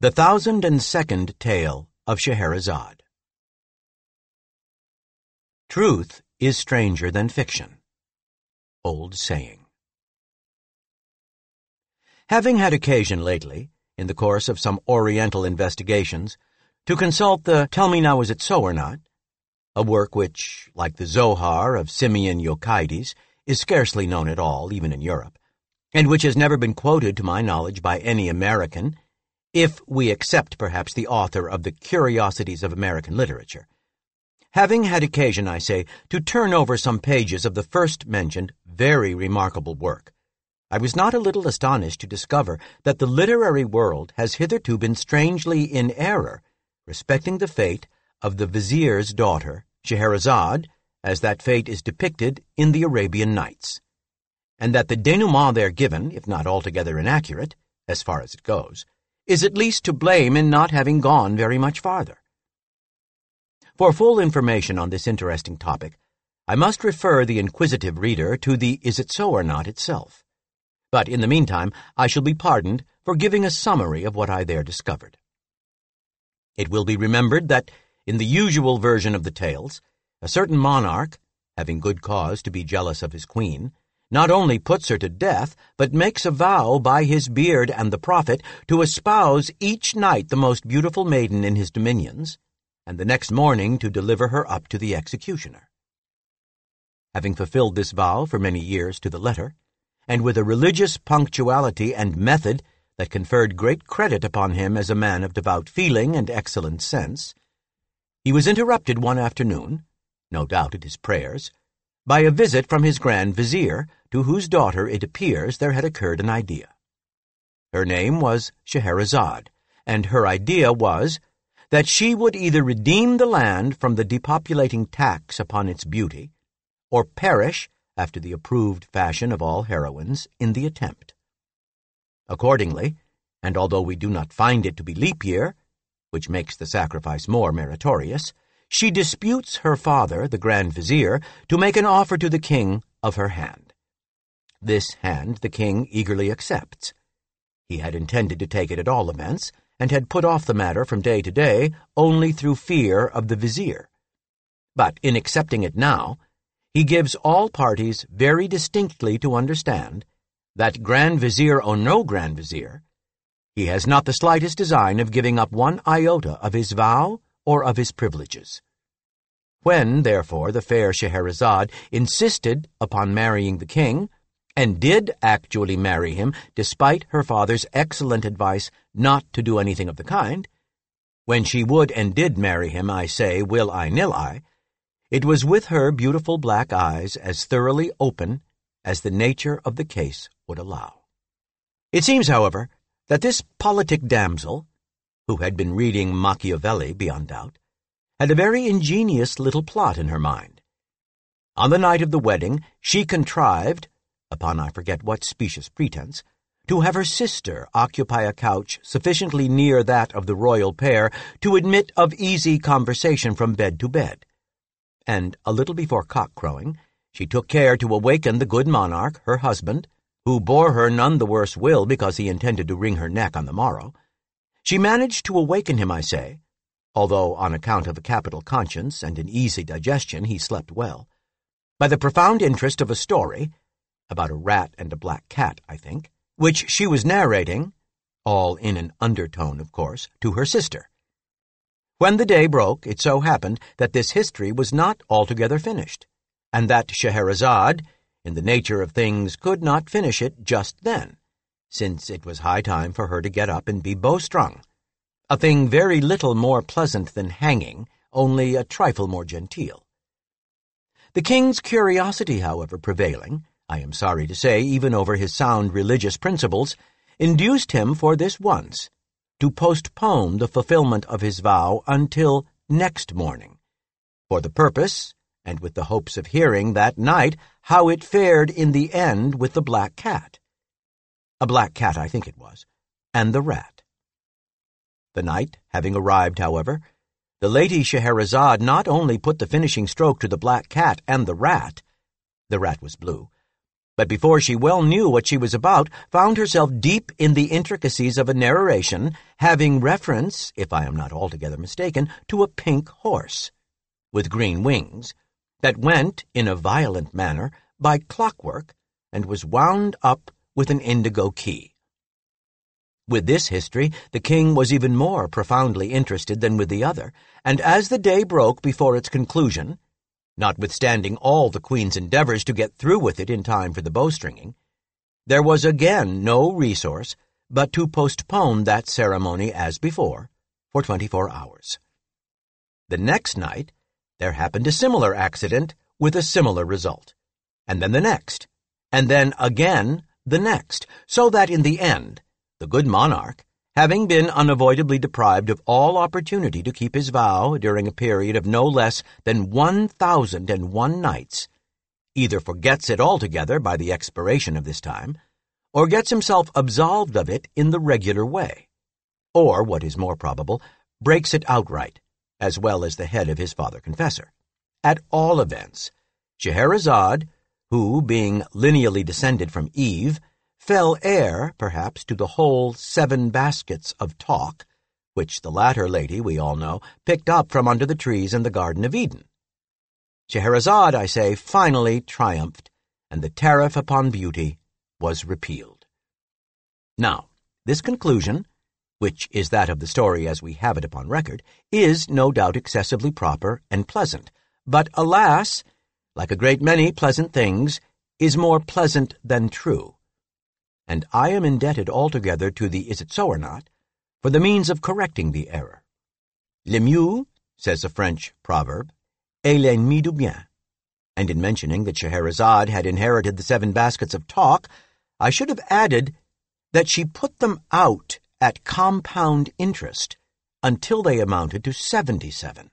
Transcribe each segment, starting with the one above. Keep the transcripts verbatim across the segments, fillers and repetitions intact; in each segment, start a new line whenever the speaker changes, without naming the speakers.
The Thousand and Second Tale of Scheherazade. Truth is stranger than fiction. Old saying. Having had occasion lately, in the course of some Oriental investigations, to consult the Tell Me Now Is It So or Not, a work which, like the Zohar of Simeon Yochaides, is scarcely known at all, even in Europe, and which has never been quoted to my knowledge by any American, if we accept perhaps the author of the Curiosities of American Literature. Having had occasion, I say, to turn over some pages of the first-mentioned very remarkable work, I was not a little astonished to discover that the literary world has hitherto been strangely in error respecting the fate of the vizier's daughter, Scheherazade, as that fate is depicted in the Arabian Nights, and that the denouement there given, if not altogether inaccurate, as far as it goes, is at least to blame in not having gone very much farther. For full information on this interesting topic, I must refer the inquisitive reader to the Is It So or Not itself. But in the meantime, I shall be pardoned for giving a summary of what I there discovered. It will be remembered that, in the usual version of the tales, a certain monarch, having good cause to be jealous of his queen, not only puts her to death, but makes a vow by his beard and the prophet to espouse each night the most beautiful maiden in his dominions, and the next morning to deliver her up to the executioner. Having fulfilled this vow for many years to the letter, and with a religious punctuality and method that conferred great credit upon him as a man of devout feeling and excellent sense, he was interrupted one afternoon, no doubt at his prayers, by a visit from his Grand Vizier, to whose daughter it appears there had occurred an idea. Her name was Scheherazade, and her idea was that she would either redeem the land from the depopulating tax upon its beauty, or perish, after the approved fashion of all heroines, in the attempt. Accordingly, and although we do not find it to be leap year, which makes the sacrifice more meritorious, she disputes her father, the Grand Vizier, to make an offer to the king of her hand. This hand the king eagerly accepts. He had intended to take it at all events, and had put off the matter from day to day only through fear of the vizier. But in accepting it now, he gives all parties very distinctly to understand that, Grand Vizier or no Grand Vizier, he has not the slightest design of giving up one iota of his vow or of his privileges. When, therefore, the fair Scheherazade insisted upon marrying the king, and did actually marry him despite her father's excellent advice not to do anything of the kind, when she would and did marry him, I say, will I nil I, it was with her beautiful black eyes as thoroughly open as the nature of the case would allow. It seems, however, that this politic damsel, who had been reading Machiavelli beyond doubt, had a very ingenious little plot in her mind. On the night of the wedding, she contrived, upon I forget what specious pretense, to have her sister occupy a couch sufficiently near that of the royal pair to admit of easy conversation from bed to bed. And a little before cock-crowing, she took care to awaken the good monarch, her husband, who bore her none the worse will because he intended to wring her neck on the morrow. She managed to awaken him, I say, although on account of a capital conscience and an easy digestion he slept well, by the profound interest of a story, about a rat and a black cat, I think, which she was narrating, all in an undertone, of course, to her sister. When the day broke, it so happened that this history was not altogether finished, and that Scheherazade, in the nature of things, could not finish it just then, since it was high time for her to get up and be bowstrung, a thing very little more pleasant than hanging, only a trifle more genteel. The king's curiosity, however, prevailing, I am sorry to say, even over his sound religious principles, induced him for this once to postpone the fulfillment of his vow until next morning, for the purpose, and with the hopes of hearing that night how it fared in the end with the black cat. A black cat, I think it was, and the rat. The night having arrived, however, the Lady Scheherazade not only put the finishing stroke to the black cat and the rat, the rat was blue, but before she well knew what she was about, found herself deep in the intricacies of a narration having reference, if I am not altogether mistaken, to a pink horse, with green wings, that went, in a violent manner, by clockwork, and was wound up with an indigo key. With this history, the king was even more profoundly interested than with the other, and as the day broke before its conclusion, notwithstanding all the queen's endeavors to get through with it in time for the bowstringing, there was again no resource but to postpone that ceremony as before for twenty-four hours. The next night there happened a similar accident with a similar result, and then the next, and then again the next, so that in the end the good monarch, having been unavoidably deprived of all opportunity to keep his vow during a period of no less than one thousand and one nights, either forgets it altogether by the expiration of this time, or gets himself absolved of it in the regular way, or, what is more probable, breaks it outright, as well as the head of his father confessor. At all events, Scheherazade, who, being lineally descended from Eve, fell heir, perhaps, to the whole seven baskets of talk, which the latter lady, we all know, picked up from under the trees in the Garden of Eden. Scheherazade, I say, finally triumphed, and the tariff upon beauty was repealed. Now, this conclusion, which is that of the story as we have it upon record, is no doubt excessively proper and pleasant, but, alas, like a great many pleasant things, is more pleasant than true. And I am indebted altogether to the Is It So or Not for the means of correcting the error. Le mieux, says a French proverb, est l'ennemi du bien. And in mentioning that Scheherazade had inherited the seven baskets of talk, I should have added that she put them out at compound interest until they amounted to seventy-seven.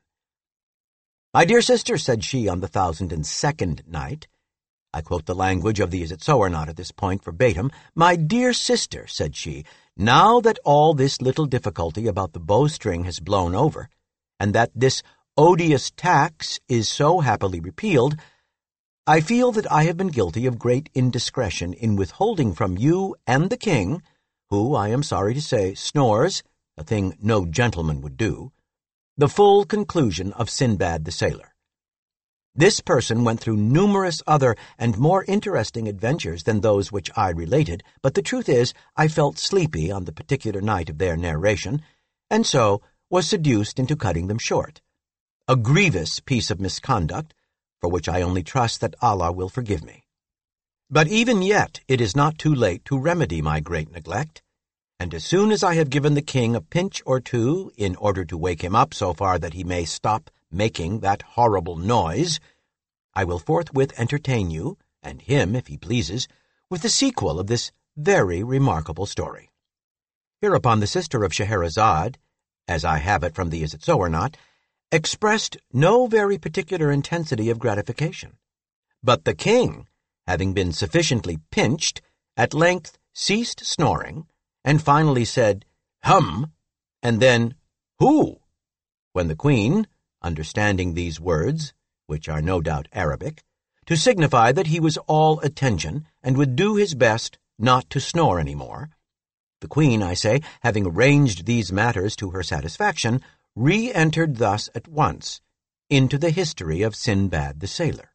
My dear sister, said she on the thousand and second night, I quote the language of the Is It So or Not at this point verbatim, my dear sister, said she, now that all this little difficulty about the bowstring has blown over, and that this odious tax is so happily repealed, I feel that I have been guilty of great indiscretion in withholding from you and the king, who, I am sorry to say, snores, a thing no gentleman would do, the full conclusion of Sinbad the Sailor. This person went through numerous other and more interesting adventures than those which I related, but the truth is I felt sleepy on the particular night of their narration, and so was seduced into cutting them short. A grievous piece of misconduct, for which I only trust that Allah will forgive me. But even yet it is not too late to remedy my great neglect, and as soon as I have given the king a pinch or two in order to wake him up so far that he may stop making that horrible noise, I will forthwith entertain you, and him, if he pleases, with the sequel of this very remarkable story. Hereupon the sister of Scheherazade, as I have it from the Is It So or Not, expressed no very particular intensity of gratification. But the king, having been sufficiently pinched, at length ceased snoring, and finally said, hum, and then, who? When the queen, understanding these words, which are no doubt Arabic, to signify that he was all attention and would do his best not to snore any more, the queen, I say, having arranged these matters to her satisfaction, re-entered thus at once into the history of Sinbad the Sailor.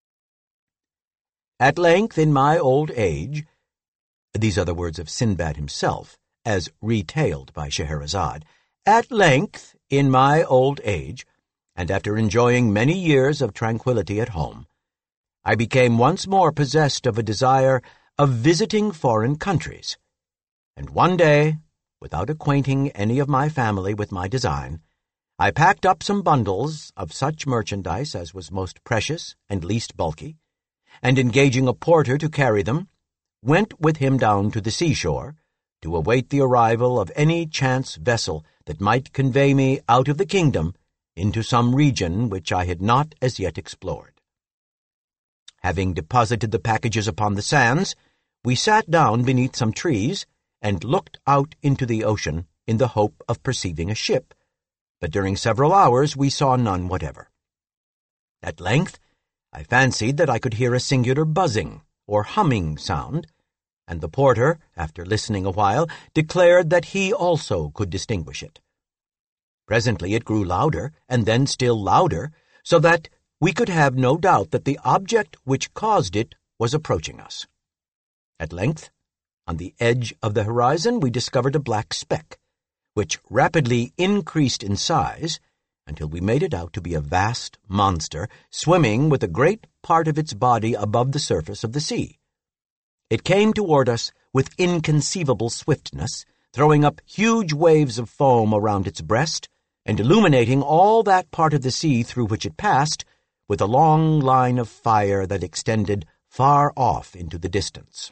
At length, in my old age, these are the words of Sinbad himself, as retailed by Scheherazade, at length, in my old age, and after enjoying many years of tranquillity at home, I became once more possessed of a desire of visiting foreign countries, and one day, without acquainting any of my family with my design, I packed up some bundles of such merchandise as was most precious and least bulky, and engaging a porter to carry them, went with him down to the seashore to await the arrival of any chance vessel that might convey me out of the kingdom into some region which I had not as yet explored. Having deposited the packages upon the sands, we sat down beneath some trees and looked out into the ocean in the hope of perceiving a ship, but during several hours we saw none whatever. At length, I fancied that I could hear a singular buzzing or humming sound, and the porter, after listening a while, declared that he also could distinguish it. Presently it grew louder, and then still louder, so that we could have no doubt that the object which caused it was approaching us. At length, on the edge of the horizon, we discovered a black speck, which rapidly increased in size until we made it out to be a vast monster swimming with a great part of its body above the surface of the sea. It came toward us with inconceivable swiftness, throwing up huge waves of foam around its breast, and illuminating all that part of the sea through which it passed with a long line of fire that extended far off into the distance.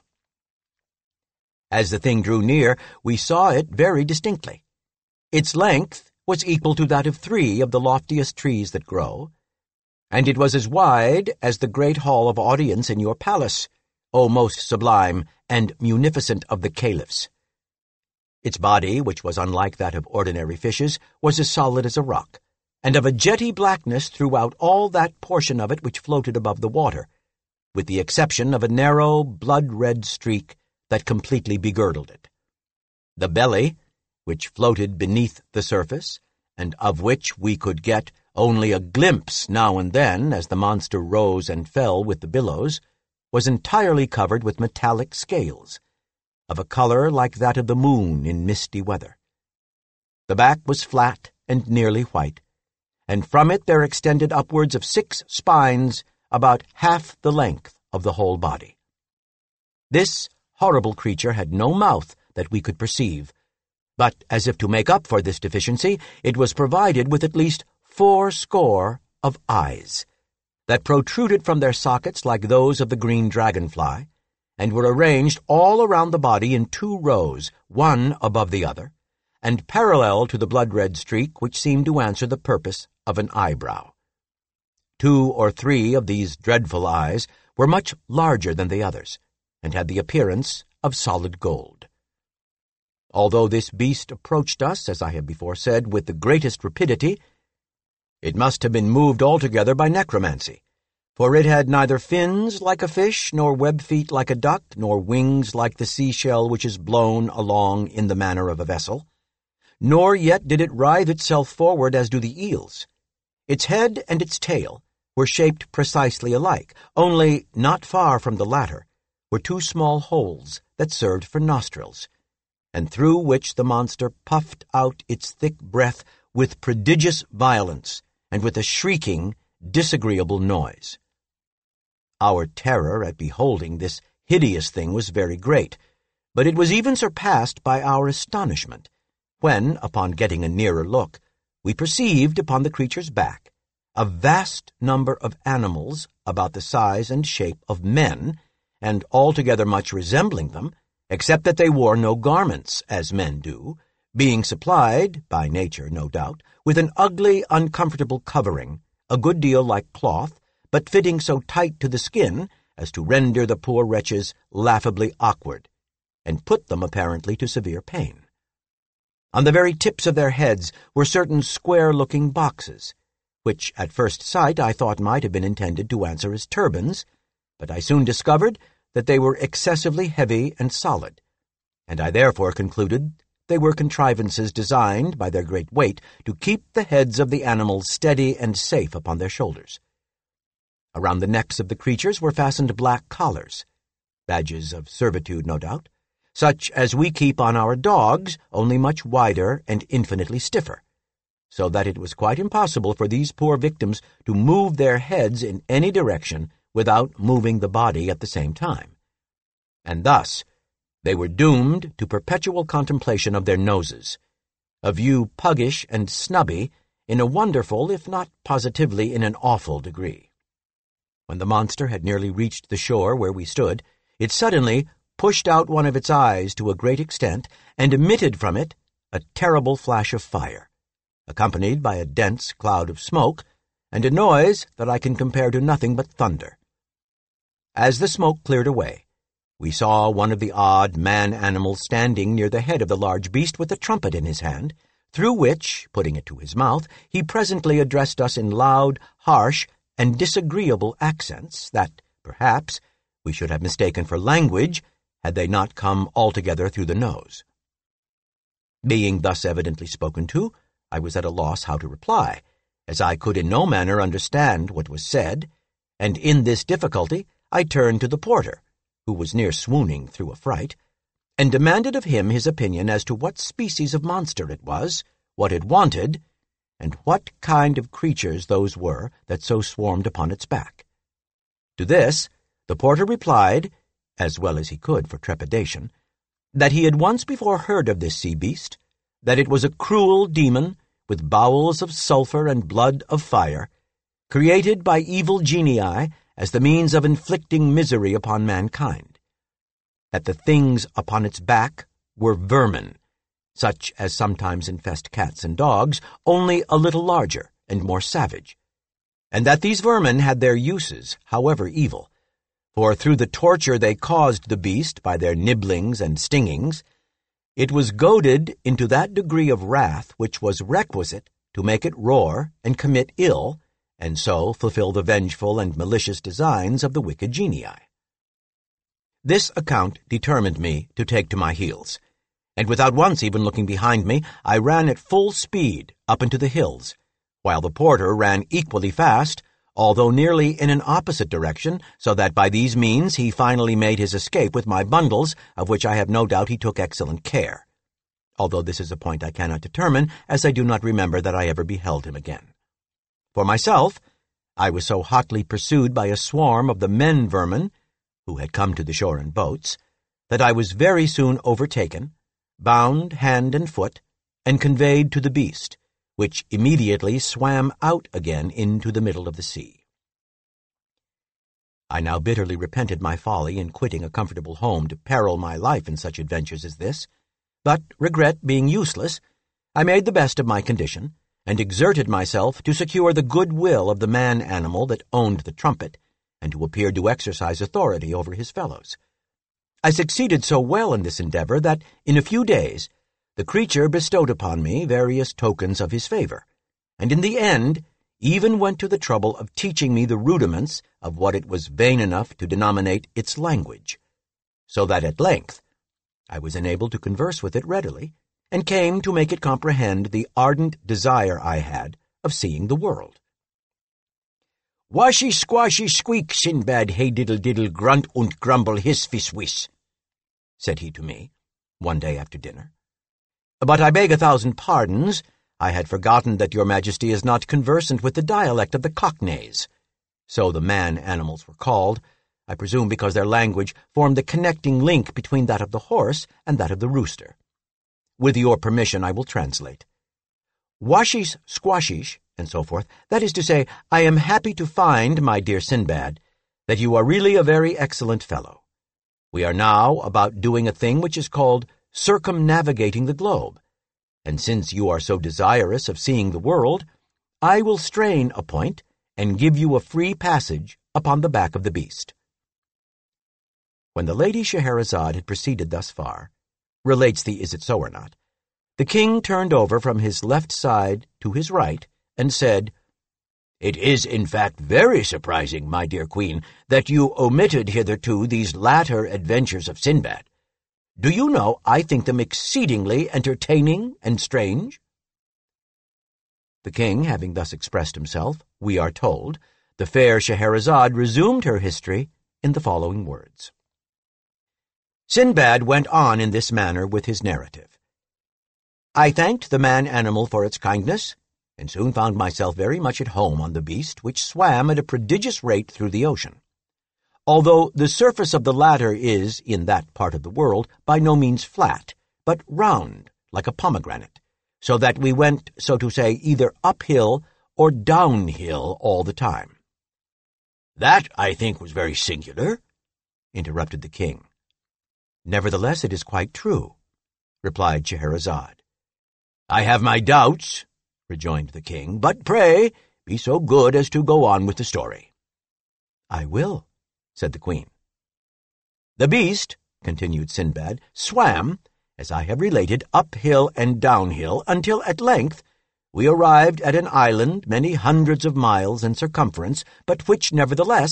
As the thing drew near, we saw it very distinctly. Its length was equal to that of three of the loftiest trees that grow, and it was as wide as the great hall of audience in your palace, O most sublime and munificent of the caliphs. Its body, which was unlike that of ordinary fishes, was as solid as a rock, and of a jetty blackness throughout all that portion of it which floated above the water, with the exception of a narrow, blood-red streak that completely begirdled it. The belly, which floated beneath the surface, and of which we could get only a glimpse now and then as the monster rose and fell with the billows, was entirely covered with metallic scales, of a color like that of the moon in misty weather. The back was flat and nearly white, and from it there extended upwards of six spines about half the length of the whole body. This horrible creature had no mouth that we could perceive, but as if to make up for this deficiency, it was provided with at least four score of eyes, that protruded from their sockets like those of the green dragonfly, and were arranged all around the body in two rows, one above the other, and parallel to the blood-red streak which seemed to answer the purpose of an eyebrow. Two or three of these dreadful eyes were much larger than the others, and had the appearance of solid gold. Although this beast approached us, as I have before said, with the greatest rapidity, it must have been moved altogether by necromancy, for it had neither fins like a fish, nor web feet like a duck, nor wings like the seashell which is blown along in the manner of a vessel, nor yet did it writhe itself forward as do the eels. Its head and its tail were shaped precisely alike, only not far from the latter were two small holes that served for nostrils, and through which the monster puffed out its thick breath with prodigious violence and with a shrieking, disagreeable noise. Our terror at beholding this hideous thing was very great, but it was even surpassed by our astonishment, when, upon getting a nearer look, we perceived upon the creature's back a vast number of animals about the size and shape of men, and altogether much resembling them, except that they wore no garments, as men do, being supplied, by nature no doubt, with an ugly, uncomfortable covering, a good deal like cloth, but fitting so tight to the skin as to render the poor wretches laughably awkward, and put them apparently to severe pain. On the very tips of their heads were certain square-looking boxes, which at first sight I thought might have been intended to answer as turbans, but I soon discovered that they were excessively heavy and solid, and I therefore concluded they were contrivances designed, by their great weight, to keep the heads of the animals steady and safe upon their shoulders. Around the necks of the creatures were fastened black collars, badges of servitude, no doubt, such as we keep on our dogs, only much wider and infinitely stiffer, so that it was quite impossible for these poor victims to move their heads in any direction without moving the body at the same time. And thus they were doomed to perpetual contemplation of their noses, a view puggish and snubby in a wonderful, if not positively in an awful degree. When the monster had nearly reached the shore where we stood, it suddenly pushed out one of its eyes to a great extent, and emitted from it a terrible flash of fire, accompanied by a dense cloud of smoke, and a noise that I can compare to nothing but thunder. As the smoke cleared away, we saw one of the odd man-animals standing near the head of the large beast with a trumpet in his hand, through which, putting it to his mouth, he presently addressed us in loud, harsh, and disagreeable accents that, perhaps, we should have mistaken for language had they not come altogether through the nose. Being thus evidently spoken to, I was at a loss how to reply, as I could in no manner understand what was said, and in this difficulty I turned to the porter, who was near swooning through affright, and demanded of him his opinion as to what species of monster it was, what it wanted, and what kind of creatures those were that so swarmed upon its back. To this the porter replied, as well as he could for trepidation, that he had once before heard of this sea beast, that it was a cruel demon with bowels of sulphur and blood of fire, created by evil genii as the means of inflicting misery upon mankind, that the things upon its back were vermin, such as sometimes infest cats and dogs, only a little larger and more savage, and that these vermin had their uses, however evil, for through the torture they caused the beast by their nibblings and stingings, it was goaded into that degree of wrath which was requisite to make it roar and commit ill, and so fulfill the vengeful and malicious designs of the wicked genii. This account determined me to take to my heels, and without once even looking behind me, I ran at full speed up into the hills, while the porter ran equally fast, although nearly in an opposite direction, so that by these means he finally made his escape with my bundles, of which I have no doubt he took excellent care, although this is a point I cannot determine, as I do not remember that I ever beheld him again. For myself, I was so hotly pursued by a swarm of the men vermin, who had come to the shore in boats, that I was very soon overtaken, bound hand and foot, and conveyed to the beast, which immediately swam out again into the middle of the sea. I now bitterly repented my folly in quitting a comfortable home to peril my life in such adventures as this, but, regret being useless, I made the best of my condition, and exerted myself to secure the good will of the man-animal that owned the trumpet, and who appeared to exercise authority over his fellows. I succeeded so well in this endeavor that, in a few days, the creature bestowed upon me various tokens of his favor, and in the end even went to the trouble of teaching me the rudiments of what it was vain enough to denominate its language, so that at length I was enabled to converse with it readily, and came to make it comprehend the ardent desire I had of seeing the world. "Washy squashy squeak, Sinbad, hey diddle diddle, grunt und grumble, hiss fiss wiss," said he to me, one day after dinner. "But I beg a thousand pardons. I had forgotten that your majesty is not conversant with the dialect of the Cockneys." So the man-animals were called, I presume because their language formed the connecting link between that of the horse and that of the rooster. With your permission, I will translate. "Washish squashish," and so forth. That is to say, I am happy to find, my dear Sinbad, that you are really a very excellent fellow. We are now about doing a thing which is called circumnavigating the globe, and since you are so desirous of seeing the world, I will strain a point and give you a free passage upon the back of the beast." When the Lady Scheherazade had proceeded thus far, relates the Is It So or Not, the king turned over from his left side to his right, and said, "It is in fact very surprising, my dear queen, that you omitted hitherto these latter adventures of Sinbad. Do you know, I think them exceedingly entertaining and strange?" The king having thus expressed himself, we are told, the fair Scheherazade resumed her history in the following words. Sinbad went on in this manner with his narrative. "I thanked the man-animal for its kindness, and soon found myself very much at home on the beast, which swam at a prodigious rate through the ocean. Although the surface of the latter is, in that part of the world, by no means flat, but round, like a pomegranate, so that we went, so to say, either uphill or downhill all the time." "That, I think, was very singular," interrupted the king. "Nevertheless, it is quite true," replied Scheherazade. "I have my doubts," rejoined the king, "but pray be so good as to go on with the story." "I will," said the queen. "The beast," continued Sinbad, "swam, as I have related, uphill and downhill, until at length we arrived at an island many hundreds of miles in circumference, but which, nevertheless,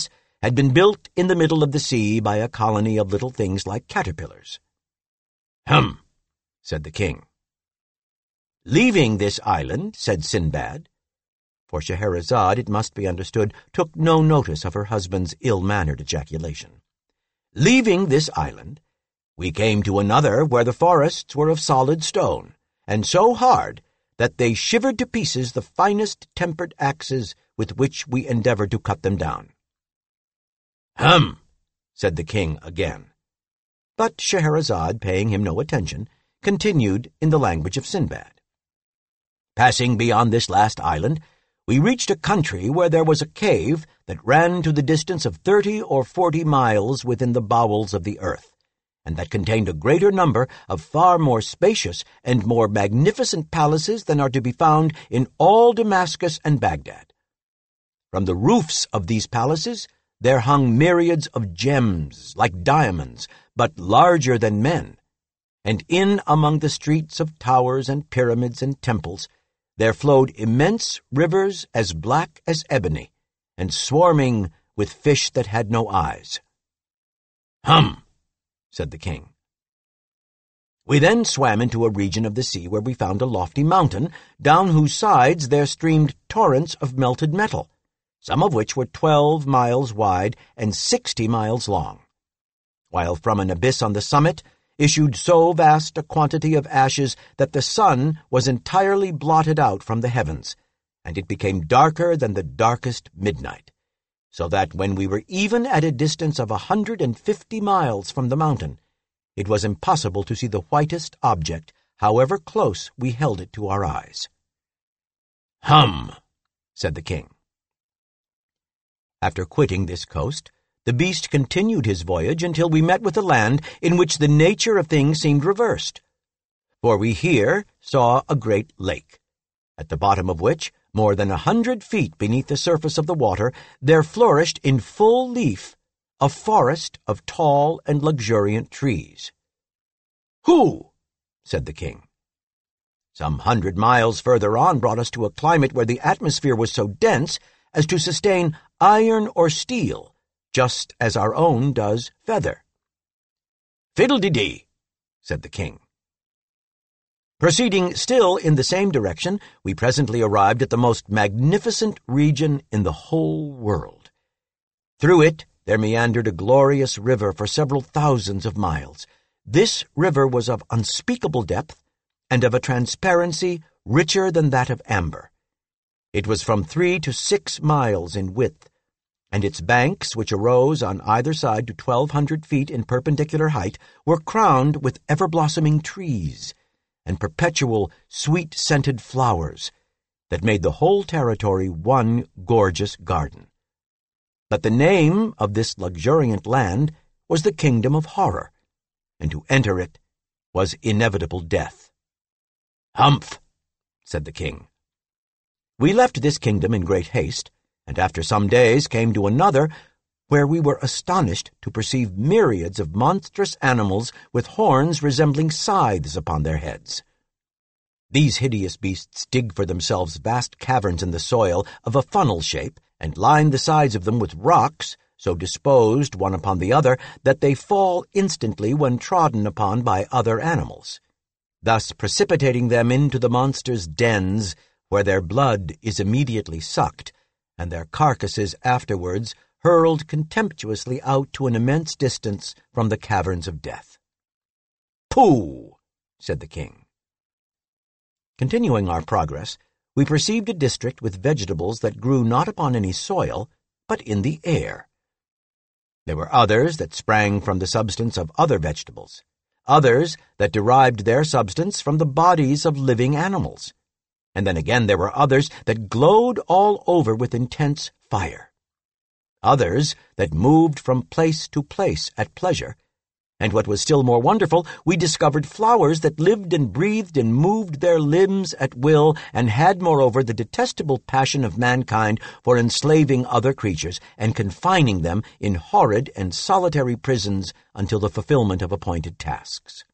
had been built in the middle of the sea by a colony of little things like caterpillars. "Hum," said the king. "Leaving this island," said Sinbad, for Scheherazade, it must be understood, took no notice of her husband's ill-mannered ejaculation. "Leaving this island, we came to another where the forests were of solid stone, and so hard that they shivered to pieces the finest tempered axes with which we endeavored to cut them down." "Hum," said the king again. But Scheherazade, paying him no attention, continued in the language of Sinbad. "Passing beyond this last island, we reached a country where there was a cave that ran to the distance of thirty or forty miles within the bowels of the earth, and that contained a greater number of far more spacious and more magnificent palaces than are to be found in all Damascus and Baghdad. From the roofs of these palaces there hung myriads of gems, like diamonds, but larger than men, and in among the streets of towers and pyramids and temples there flowed immense rivers as black as ebony, and swarming with fish that had no eyes." "Hum," said the king. "We then swam into a region of the sea where we found a lofty mountain, down whose sides there streamed torrents of melted metal, some of which were twelve miles wide and sixty miles long, while from an abyss on the summit issued so vast a quantity of ashes that the sun was entirely blotted out from the heavens, and it became darker than the darkest midnight, so that when we were even at a distance of a hundred and fifty miles from the mountain, it was impossible to see the whitest object, however close we held it to our eyes." "Hum," said the king. After quitting this coast, the beast continued his voyage until we met with a land in which the nature of things seemed reversed. For we here saw a great lake, at the bottom of which, more than a hundred feet beneath the surface of the water, there flourished in full leaf a forest of tall and luxuriant trees. "Who?" said the king. Some hundred miles further on brought us to a climate where the atmosphere was so dense as to sustain iron or steel, just as our own does feather. "Fiddle-de-dee," said the king. Proceeding still in the same direction, we presently arrived at the most magnificent region in the whole world. Through it there meandered a glorious river for several thousands of miles. This river was of unspeakable depth and of a transparency richer than that of amber. It was from three to six miles in width, and its banks, which arose on either side to twelve hundred feet in perpendicular height, were crowned with ever-blossoming trees and perpetual sweet-scented flowers that made the whole territory one gorgeous garden. But the name of this luxuriant land was the Kingdom of Horror, and to enter it was inevitable death. "Humph," said the king. We left this kingdom in great haste, and after some days came to another, where we were astonished to perceive myriads of monstrous animals with horns resembling scythes upon their heads. These hideous beasts dig for themselves vast caverns in the soil of a funnel shape, and line the sides of them with rocks, so disposed one upon the other that they fall instantly when trodden upon by other animals, thus precipitating them into the monsters' dens, where their blood is immediately sucked, and their carcasses afterwards hurled contemptuously out to an immense distance from the caverns of death. "Pooh!" said the king. Continuing our progress, we perceived a district with vegetables that grew not upon any soil, but in the air. There were others that sprang from the substance of other vegetables, others that derived their substance from the bodies of living animals, and then again there were others that glowed all over with intense fire, others that moved from place to place at pleasure, and what was still more wonderful, we discovered flowers that lived and breathed and moved their limbs at will, and had moreover the detestable passion of mankind for enslaving other creatures and confining them in horrid and solitary prisons until the fulfillment of appointed tasks.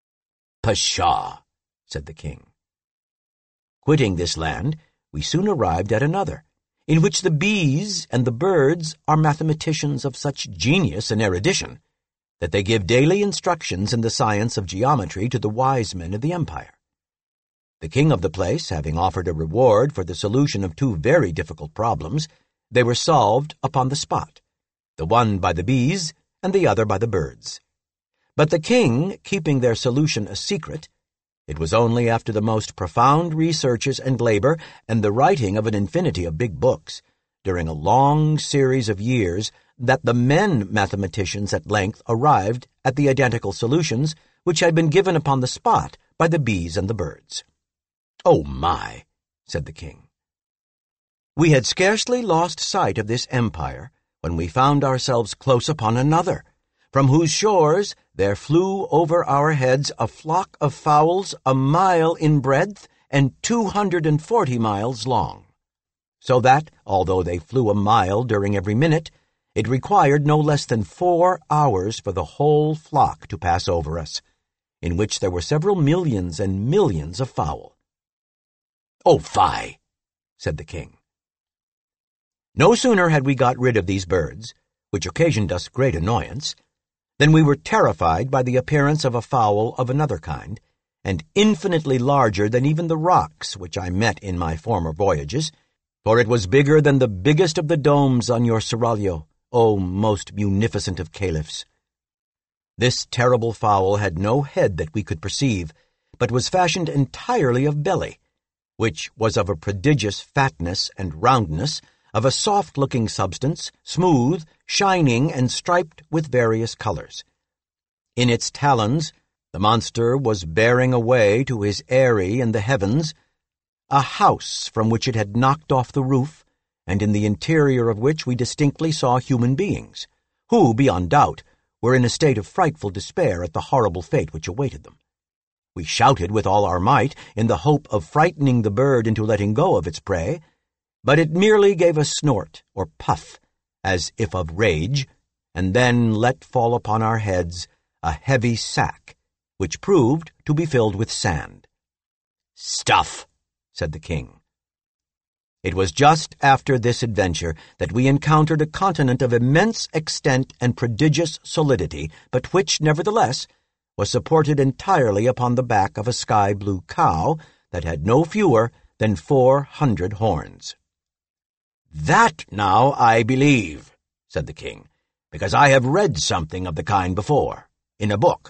"Pshaw!" said the king. Quitting this land, we soon arrived at another, in which the bees and the birds are mathematicians of such genius and erudition that they give daily instructions in the science of geometry to the wise men of the empire. The king of the place having offered a reward for the solution of two very difficult problems, they were solved upon the spot, the one by the bees and the other by the birds. But the king, keeping their solution a secret, it was only after the most profound researches and labor and the writing of an infinity of big books, during a long series of years, that the men mathematicians at length arrived at the identical solutions which had been given upon the spot by the bees and the birds. "Oh, my," said the king. We had scarcely lost sight of this empire when we found ourselves close upon another, from whose shores there flew over our heads a flock of fowls a mile in breadth and two hundred and forty miles long, so that, although they flew a mile during every minute, it required no less than four hours for the whole flock to pass over us, in which there were several millions and millions of fowl. "Oh, fie," said the king. No sooner had we got rid of these birds, which occasioned us great annoyance, than we were terrified by the appearance of a fowl of another kind, and infinitely larger than even the rocks which I met in my former voyages, for it was bigger than the biggest of the domes on your seraglio, O most munificent of caliphs. This terrible fowl had no head that we could perceive, but was fashioned entirely of belly, which was of a prodigious fatness and roundness, of a soft-looking substance, smooth, shining, and striped with various colors. In its talons the monster was bearing away to his eyrie in the heavens a house from which it had knocked off the roof, and in the interior of which we distinctly saw human beings, who, beyond doubt, were in a state of frightful despair at the horrible fate which awaited them. We shouted with all our might in the hope of frightening the bird into letting go of its prey, but it merely gave a snort or puff, as if of rage, and then let fall upon our heads a heavy sack, which proved to be filled with sand. "Stuff," said the king. It was just after this adventure that we encountered a continent of immense extent and prodigious solidity, but which, nevertheless, was supported entirely upon the back of a sky-blue cow that had no fewer than four hundred horns. "That now I believe," said the king, "because I have read something of the kind before, in a book."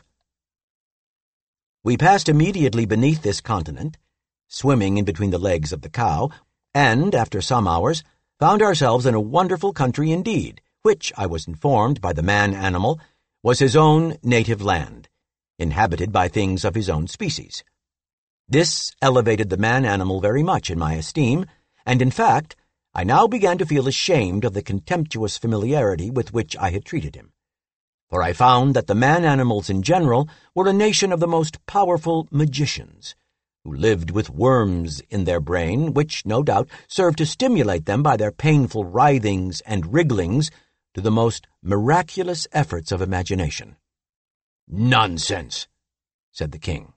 We passed immediately beneath this continent, swimming in between the legs of the cow, and, after some hours, found ourselves in a wonderful country indeed, which, I was informed by the man-animal, was his own native land, inhabited by things of his own species. This elevated the man-animal very much in my esteem, and, in fact, I now began to feel ashamed of the contemptuous familiarity with which I had treated him, for I found that the man-animals in general were a nation of the most powerful magicians, who lived with worms in their brain, which, no doubt, served to stimulate them by their painful writhings and wrigglings to the most miraculous efforts of imagination. "Nonsense," said the king.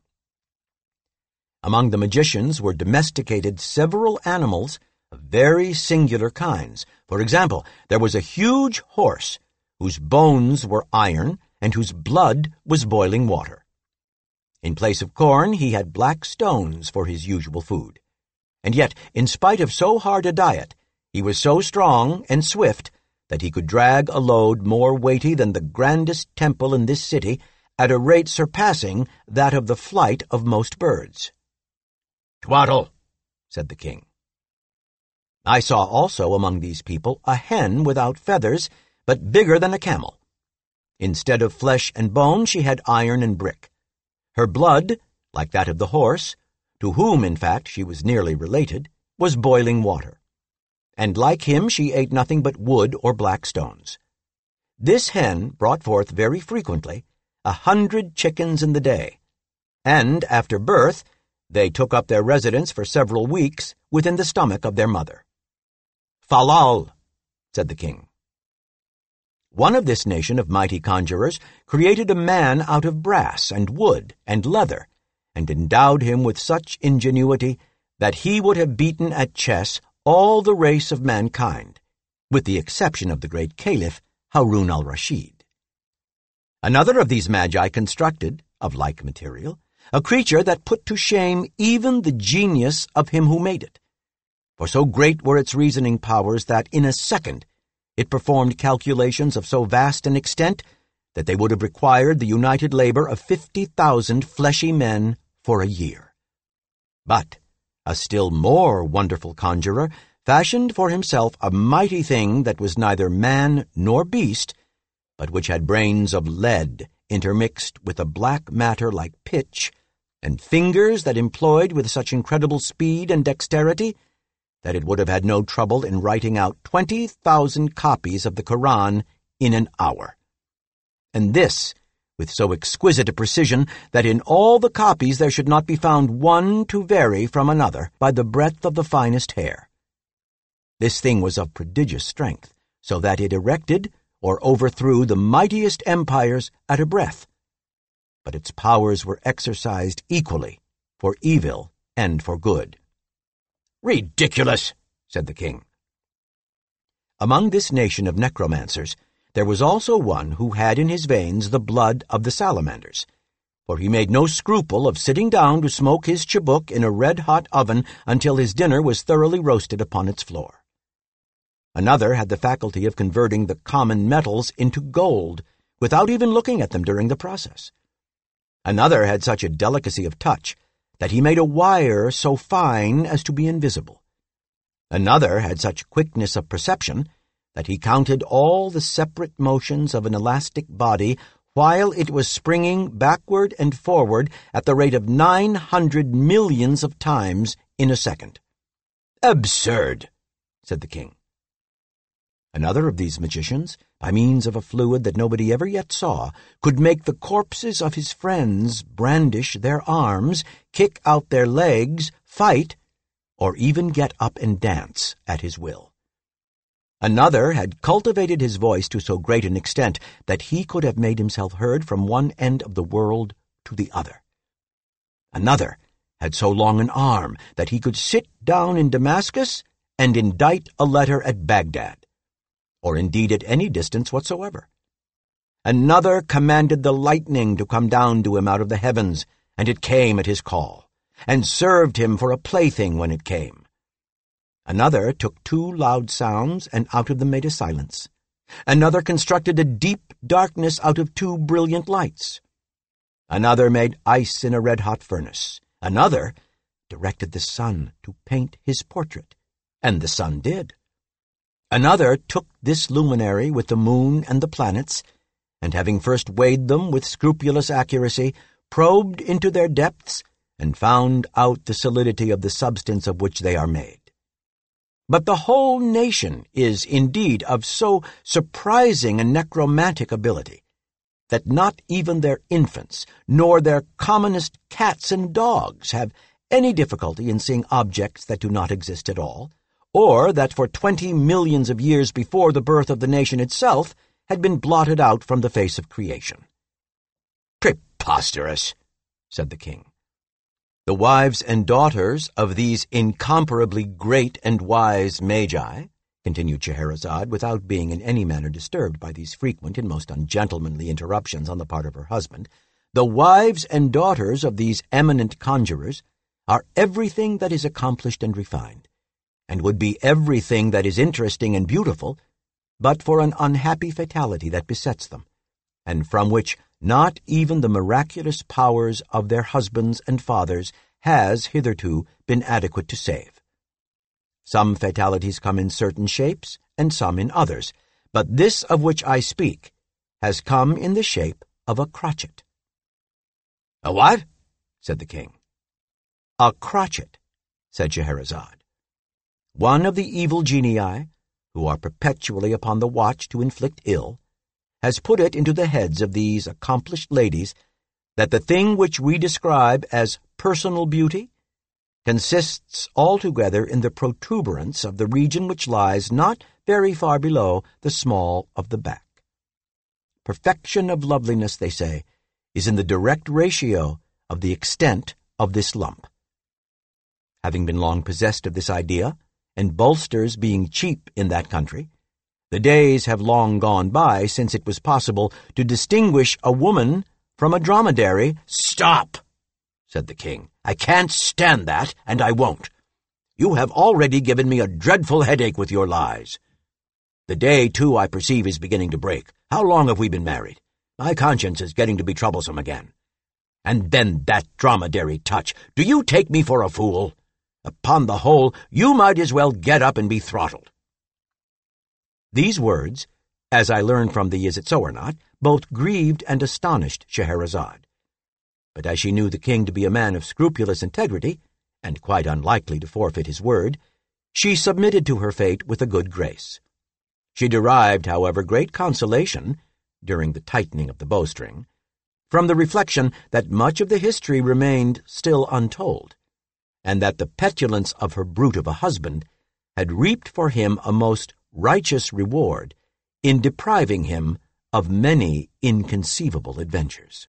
Among the magicians were domesticated several animals of very singular kinds. For example, there was a huge horse, whose bones were iron, and whose blood was boiling water. In place of corn, he had black stones for his usual food. And yet, in spite of so hard a diet, he was so strong and swift that he could drag a load more weighty than the grandest temple in this city, at a rate surpassing that of the flight of most birds. "Twaddle," said the king. I saw also among these people a hen without feathers, but bigger than a camel. Instead of flesh and bone, she had iron and brick. Her blood, like that of the horse, to whom, in fact, she was nearly related, was boiling water. And like him, she ate nothing but wood or black stones. This hen brought forth very frequently a hundred chickens in the day, and after birth they took up their residence for several weeks within the stomach of their mother. "Falal," said the king. One of this nation of mighty conjurers created a man out of brass and wood and leather, and endowed him with such ingenuity that he would have beaten at chess all the race of mankind, with the exception of the great Caliph Harun al-Rashid. Another of these magi constructed, of like material, a creature that put to shame even the genius of him who made it. For so great were its reasoning powers that in a second it performed calculations of so vast an extent that they would have required the united labor of fifty thousand fleshy men for a year. But a still more wonderful conjurer fashioned for himself a mighty thing that was neither man nor beast, but which had brains of lead intermixed with a black matter like pitch, and fingers that employed with such incredible speed and dexterity that it would have had no trouble in writing out twenty thousand copies of the Koran in an hour. And this with so exquisite a precision that in all the copies there should not be found one to vary from another by the breadth of the finest hair. This thing was of prodigious strength, so that it erected or overthrew the mightiest empires at a breath. But its powers were exercised equally for evil and for good. "Ridiculous!" said the king. Among this nation of necromancers there was also one who had in his veins the blood of the salamanders, for he made no scruple of sitting down to smoke his chibuk in a red-hot oven until his dinner was thoroughly roasted upon its floor. Another had the faculty of converting the common metals into gold, without even looking at them during the process. Another had such a delicacy of touch that he made a wire so fine as to be invisible. Another had such quickness of perception that he counted all the separate motions of an elastic body while it was springing backward and forward at the rate of nine hundred millions of times in a second. "Absurd," said the king. Another of these magicians, by means of a fluid that nobody ever yet saw, could make the corpses of his friends brandish their arms, kick out their legs, fight, or even get up and dance at his will. Another had cultivated his voice to so great an extent that he could have made himself heard from one end of the world to the other. Another had so long an arm that he could sit down in Damascus and indite a letter at Baghdad, or indeed at any distance whatsoever. Another commanded the lightning to come down to him out of the heavens, and it came at his call, and served him for a plaything when it came. Another took two loud sounds, and out of them made a silence. Another constructed a deep darkness out of two brilliant lights. Another made ice in a red-hot furnace. Another directed the sun to paint his portrait, and the sun did. Another took this luminary with the moon and the planets, and having first weighed them with scrupulous accuracy, probed into their depths, and found out the solidity of the substance of which they are made. But the whole nation is indeed of so surprising a necromantic ability that not even their infants, nor their commonest cats and dogs, have any difficulty in seeing objects that do not exist at all, or that for twenty millions of years before the birth of the nation itself had been blotted out from the face of creation. "Preposterous," said the king. The wives and daughters of these incomparably great and wise magi, continued Scheherazade, without being in any manner disturbed by these frequent and most ungentlemanly interruptions on the part of her husband, the wives and daughters of these eminent conjurers are everything that is accomplished and refined, and would be everything that is interesting and beautiful, but for an unhappy fatality that besets them, and from which not even the miraculous powers of their husbands and fathers has hitherto been adequate to save. Some fatalities come in certain shapes, and some in others, but this of which I speak has come in the shape of a crotchet. "A what?" said the king. "A crotchet," said Scheherazade. "One of the evil genii, who are perpetually upon the watch to inflict ill, has put it into the heads of these accomplished ladies that the thing which we describe as personal beauty consists altogether in the protuberance of the region which lies not very far below the small of the back. Perfection of loveliness, they say, is in the direct ratio of the extent of this lump." Having been long possessed of this idea, and bolsters being cheap in that country, the days have long gone by since it was possible to distinguish a woman from a dromedary. "Stop!" said the king. "I can't stand that, and I won't. You have already given me a dreadful headache with your lies. The day, too, I perceive, is beginning to break. How long have we been married? My conscience is getting to be troublesome again. And then that dromedary touch. Do you take me for a fool? Upon the whole, you might as well get up and be throttled." These words, as I learned from the Is It So or Not, both grieved and astonished Scheherazade. But as she knew the king to be a man of scrupulous integrity, and quite unlikely to forfeit his word, she submitted to her fate with a good grace. She derived, however, great consolation, during the tightening of the bowstring, from the reflection that much of the history remained still untold, and that the petulance of her brute of a husband had reaped for him a most righteous reward in depriving him of many inconceivable adventures.